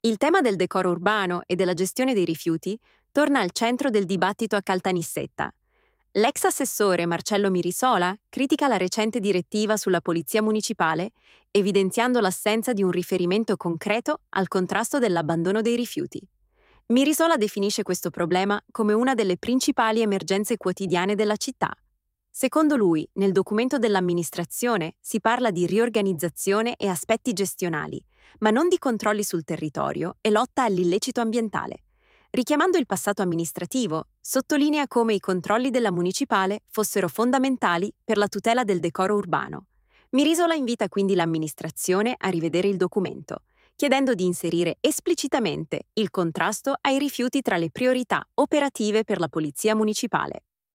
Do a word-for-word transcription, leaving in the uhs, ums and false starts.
Il tema del decoro urbano e della gestione dei rifiuti torna al centro del dibattito a Caltanissetta. L'ex assessore Marcello Mirisola critica la recente direttiva sulla polizia municipale, evidenziando l'assenza di un riferimento concreto al contrasto dell'abbandono dei rifiuti. Mirisola definisce questo problema come una delle principali emergenze quotidiane della città. Secondo lui, nel documento dell'amministrazione si parla di riorganizzazione e aspetti gestionali, ma non di controlli sul territorio e lotta all'illecito ambientale. Richiamando il passato amministrativo, sottolinea come i controlli della municipale fossero fondamentali per la tutela del decoro urbano. Mirisola invita quindi l'amministrazione a rivedere il documento, chiedendo di inserire esplicitamente il contrasto ai rifiuti tra le priorità operative per la polizia municipale.